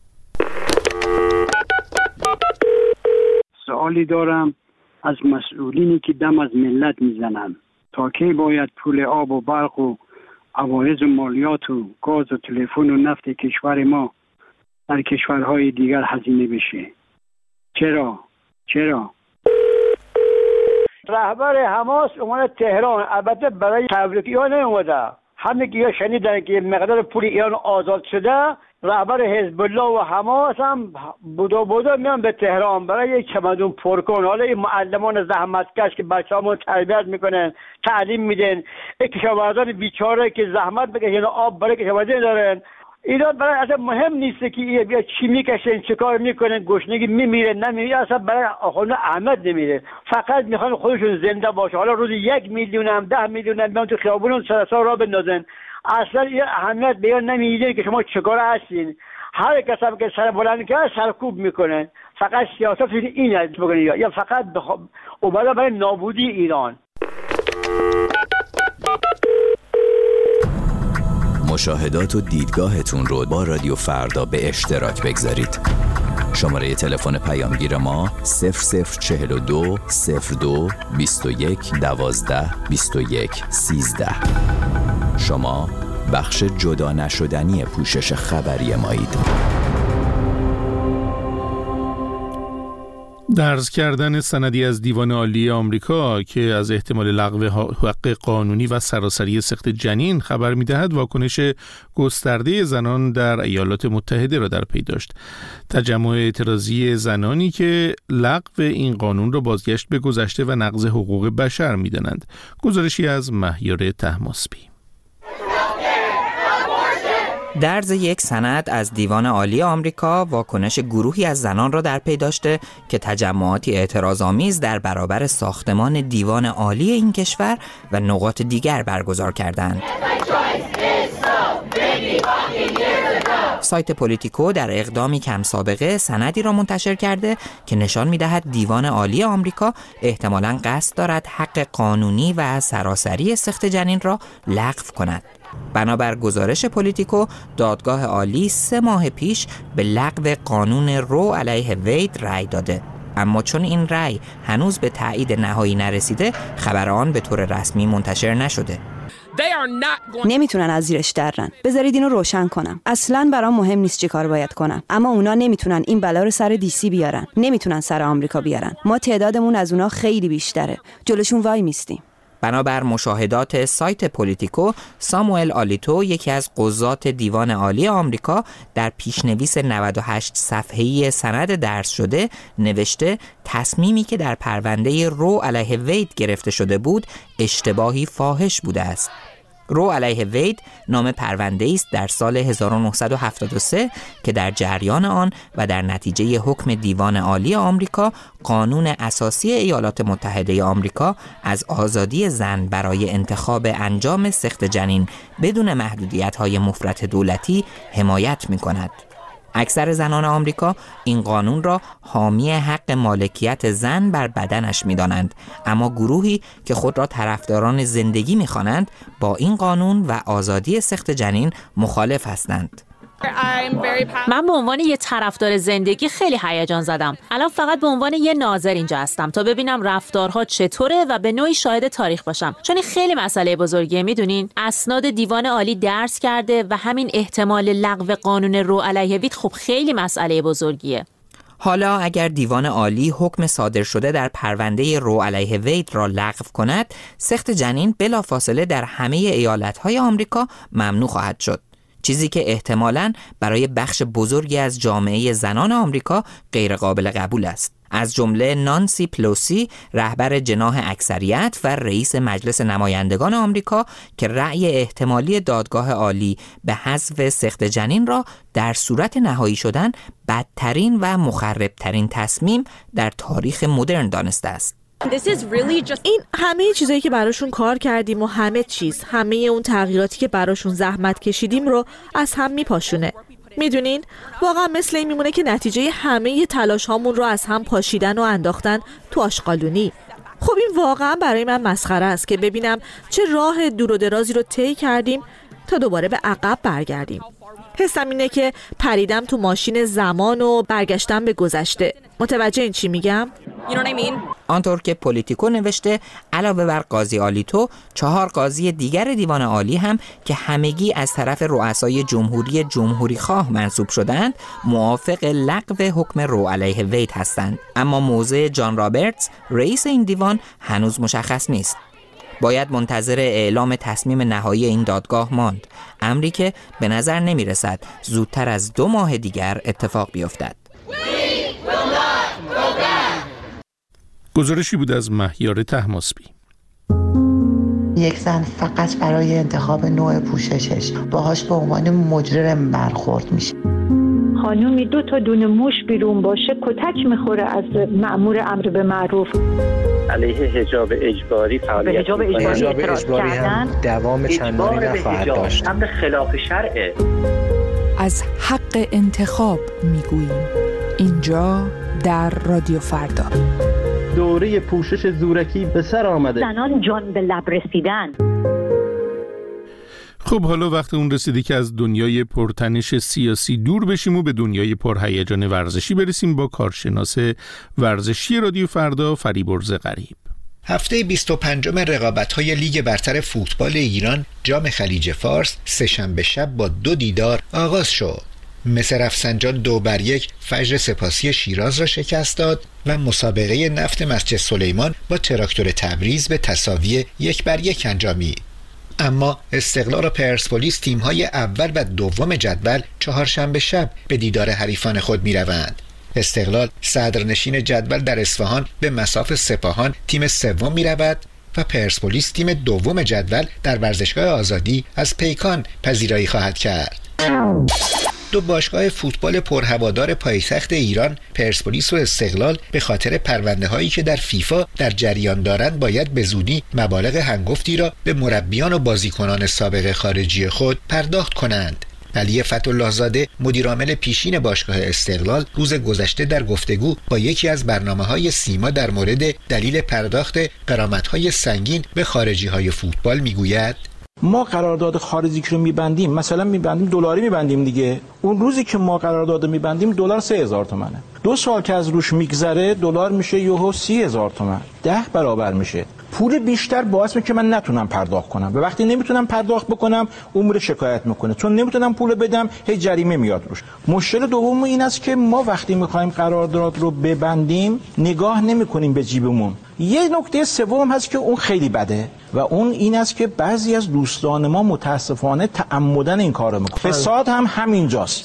سوالی دارم از مسئولینی که دم از ملت میزنن، تا کی باید پول آب و برق و عوارض و مالیات و گاز و تلفن و نفت کشور ما در کشورهای دیگر هزینه بشه؟ چرا؟ چرا؟ رهبر حماس اومده تهران، البته برای تبریک ایران نیومده. همه گیا شنیدن که مقدار پول ایران آزاد شده. رهبر حزب الله و حماس هم بودا بودا میان به تهران برای یک چمدون پر کن. حالا این معلمان زحمتکش که بچه‌هامون تربیت میکنن، تعلیم میدن، این کشاورزان بیچاره که زحمت بکشن آب برای کشاورزی دارن، اینا برای اصلا مهم نیست که بیا چی میکشن، چه کار میکنن، گشنگی میمیره نمیمیره، اصلا برای آخوند احمد نمیره. فقط میخوان خودشون زنده باشه. حالا روزی یک میلیون هم ده میلیون هم بیان تو خیابون سرسا را بندازن، اصلا این اهمیت به اینا نمیده که شما چیکار هستین. هر کس هم که سر بلند کرد سرکوب میکنن. فقط سیاست این است بکنه یا فقط بخواب اومده برای نابودی ایران. مشاهدات و دیدگاهتون رو با رادیو فردا به اشتراک بگذارید. شماره تلفن پیامگیر ما صفر صفر چهل و دو صفر دو بیست و یک دوازده بیست و یک سیزده. شما بخش جدا نشدنی پوشش خبری مایید. درز کردن سندی از دیوان عالی آمریکا که از احتمال لغو حق قانونی و سراسری سقط جنین خبر می‌دهد، واکنش گسترده زنان در ایالات متحده را در پی داشت. تجمع اعتراضی زنانی که لغو این قانون را بازگشت به گذشته و نقض حقوق بشر می‌دانند. گزارشی از مهیار طهماسبی. درز یک سند از دیوان عالی آمریکا واکنش گروهی از زنان را در پی داشته که تجمعاتی اعتراض‌آمیز در برابر ساختمان دیوان عالی این کشور و نقاط دیگر برگزار کردند. سایت پولیتیکو در اقدامی کم سابقه سندی را منتشر کرده که نشان می‌دهد دیوان عالی آمریکا احتمالاً قصد دارد حق قانونی و سراسری سقط جنین را لغو کند. بنابر گزارش پولیتیکو، دادگاه عالی سه ماه پیش به لغو قانون رو علیه وید رأی داده، اما چون این رأی هنوز به تایید نهایی نرسیده، خبر آن به طور رسمی منتشر نشده. نمیتونن از زیرش درن. بذارید اینو روشن کنم. اصلاً برام مهم نیست چی کار باید کنم، اما اونا نمیتونن این بلا رو سر دی سی بیارن. نمیتونن سر آمریکا بیارن. ما تعدادمون از اونا خیلی بیشتره. جلوشون وای میستیم. بنابر مشاهدات سایت پولیتیکو، ساموئل آلیتو، یکی از قضات دیوان عالی آمریکا، در پیشنویس نود و هشت صفحه‌ای سند درس شده نوشته تصمیمی که در پرونده رو علیه وید گرفته شده بود اشتباهی فاحش بوده است. رو علیه وید نام پرونده‌ای است در سال هزار و نهصد و هفتاد و سه که در جریان آن و در نتیجه حکم دیوان عالی آمریکا قانون اساسی ایالات متحده آمریکا از آزادی زن برای انتخاب انجام سقط جنین بدون محدودیت‌های مفرط دولتی حمایت می‌کند. اکثر زنان آمریکا این قانون را حامی حق مالکیت زن بر بدنش می‌دانند، اما گروهی که خود را طرفداران زندگی می‌خوانند با این قانون و آزادی سقط جنین مخالف هستند. من به عنوان یه طرفدار زندگی خیلی هیجان زدم. الان فقط به عنوان یه ناظر اینجا هستم تا ببینم رفتارها چطوره و به نوعی شاهد تاریخ باشم، چون این خیلی مسئله بزرگیه. میدونین اسناد دیوان عالی درس کرده و همین احتمال لغو قانون رو علیه وید خب خیلی مسئله بزرگیه. حالا اگر دیوان عالی حکم صادر شده در پرونده رو علیه وید را لغو کند، سقط جنین بلافاصله در همه ایالت‌های آمریکا ممنوع خواهد شد، چیزی که احتمالاً برای بخش بزرگی از جامعه زنان آمریکا غیر قابل قبول است. از جمله نانسی پلوسی رهبر جناح اکثریت و رئیس مجلس نمایندگان آمریکا که رأی احتمالی دادگاه عالی به حذف سقط جنین را در صورت نهایی شدن بدترین و مخربترین تصمیم در تاریخ مدرن دانسته است. این همه چیزایی که براشون کار کردیم و همه چیز، همه اون تغییراتی که براشون زحمت کشیدیم رو از هم میپاشونه. میدونین واقعا مثل این میمونه که نتیجه همه تلاش هامون رو از هم پاشیدن و انداختن تو آشغالونی. خب این واقعا برای من مسخره است که ببینم چه راه دور و درازی رو طی کردیم تا دوباره به عقب برگردیم. حسم اینه که پریدم تو ماشین زمان و برگشتم به گذشته. متوجه این چی میگم؟ You know what I mean? آنطور که پولیتیکو نوشته، علاوه بر قاضی آلیتو، چهار قاضی دیگر دیوان عالی هم که همگی از طرف رؤسای جمهوری جمهوری خواه منصوب شدند، موافق لغو حکم رو علیه وید هستند. اما موضع جان رابرتس، رئیس این دیوان، هنوز مشخص نیست. باید منتظر اعلام تصمیم نهایی این دادگاه ماند، امری که به نظر نمی رسد زودتر از دو ماه دیگر اتفاق بیفتد. گزارشی بود از مهیار طهماسبی. یک زن فقط برای انتخاب نوع پوششش باهاش به عنوان مجرم برخورد میشه. خانومی دو تا دونه موش بیرون باشه کتک میخوره از مأمور امر به معروف. علیه حجاب اجباری فعالیت حجاب اجباری, حجاب اجباری هم دوام چندانی نخواهد داشت. امر خلاف شرعه. از حق انتخاب میگوییم اینجا در رادیو فردا. دوره پوشش زورکی به سر آمده. زنان جان به لب رسیدن. خب حالا وقت اون رسیدی که از دنیای پرتنش سیاسی دور بشیم و به دنیای پرهیجان ورزشی برسیم با کارشناس ورزشی رادیو فردا فریبرز غریب. هفته بیست و پنجم رقابت‌های لیگ برتر فوتبال ایران جام خلیج فارس سه‌شنبه شب با دو دیدار آغاز شد. مصر رفسنجان دو بر یک فجر سپاسی شیراز را شکست داد و مسابقه نفت مسجد سلیمان با تراکتور تبریز به تساوی یک بر یک انجامید. اما استقلال و پرسپولیس تیم‌های اول و دوم جدول چهارشنبه شب به دیدار حریفان خود می‌روند. استقلال صدرنشین جدول در اصفهان به مصاف سپاهان تیم سوم می‌رود و پرسپولیس تیم دوم جدول در ورزشگاه آزادی از پیکان پذیرایی خواهد کرد. دو باشگاه فوتبال پرهوادار پایتخت ایران، پرسپولیس و استقلال، به خاطر پرونده هایی که در فیفا در جریان دارند باید به زودی مبالغ هنگفتی را به مربیان و بازیکنان سابق خارجی خود پرداخت کنند. علی فتح‌الله زاده مدیرعامل پیشین باشگاه استقلال روز گذشته در گفتگو با یکی از برنامه‌های سیما در مورد دلیل پرداخت غرامت‌های سنگین به خارجی‌های فوتبال میگوید: ما قرارداد خارجی رو میبندیم، مثلا میبندیم دلاری میبندیم دیگه، اون روزی که ما قرارداد میبندیم دلار سه هزار تومنه، دو سال که از روش میگذره دلار میشه یهو سی هزار تومن، ده برابر میشه. پول بیشتر باعث میشه که من نتونم پرداخت کنم و وقتی نمیتونم پرداخت بکنم اون میره شکایت میکنه، چون نمیتونم پول بدم هی جریمه میاد روش. مشکل دوم این است که ما وقتی میخوایم قرارداد رو ببندیم نگاه نمیکنیم به جیبمون. یه نکته سوم هست که اون خیلی بده و اون این است که بعضی از دوستان ما متاسفانه تعمدن این کارو میکنن. فساد هم همینجاست.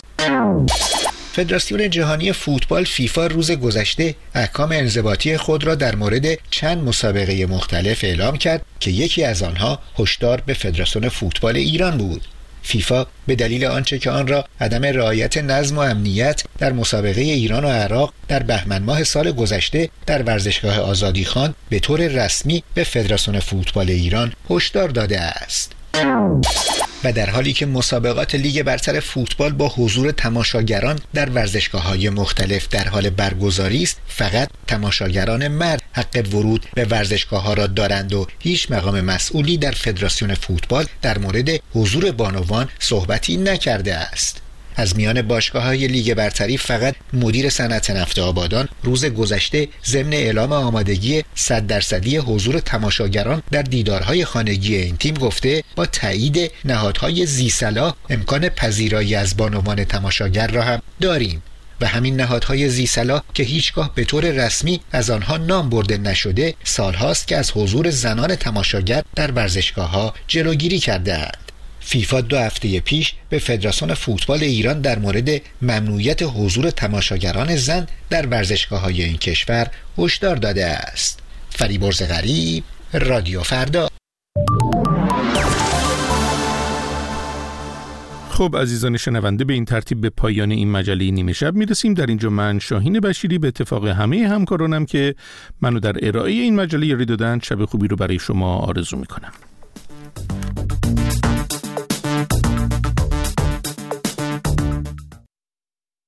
فدراسیون جهانی فوتبال فیفا روز گذشته احکام انضباطی خود را در مورد چند مسابقه مختلف اعلام کرد که یکی از آنها هشدار به فدراسیون فوتبال ایران بود. فیفا به دلیل آنچه که آن را عدم رعایت نظم و امنیت در مسابقه ایران و عراق در بهمن ماه سال گذشته در ورزشگاه آزادی خان به طور رسمی به فدراسیون فوتبال ایران هشدار داده است. و در حالی که مسابقات لیگ برتر فوتبال با حضور تماشاگران در ورزشگاه‌های مختلف در حال برگزاری است، فقط تماشاگران مرد حق ورود به ورزشگاه‌ها را دارند و هیچ مقام مسئولی در فدراسیون فوتبال در مورد حضور بانوان صحبتی نکرده است. از میان باشگاه‌های لیگ برتری فقط مدیر صنعت نفت آبادان روز گذشته ضمن اعلام آمادگی صد درصدی حضور تماشاگران در دیدارهای خانگی این تیم گفته با تایید نهادهای ذی‌صلاح امکان پذیرایی از بانوان تماشاگر را هم داریم و همین نهادهای ذی‌صلاح که هیچگاه به طور رسمی از آنها نام برده نشده سالهاست که از حضور زنان تماشاگر در ورزشگاه‌ها جلوگیری کرده‌اند. فیفا دو هفته پیش به فدراسیون فوتبال ایران در مورد ممنوعیت حضور تماشاگران زن در ورزشگاه‌های این کشور هشدار داده است. فریبرز غریب، رادیو فردا. خب عزیزان شنونده، به این ترتیب به پایان این مجله نیمه شب میرسیم. در اینجا من شاهین بشیری به اتفاق همه همکارانم که منو در ارائه این مجله یاری دادن، شب خوبی رو برای شما آرزو میکنم.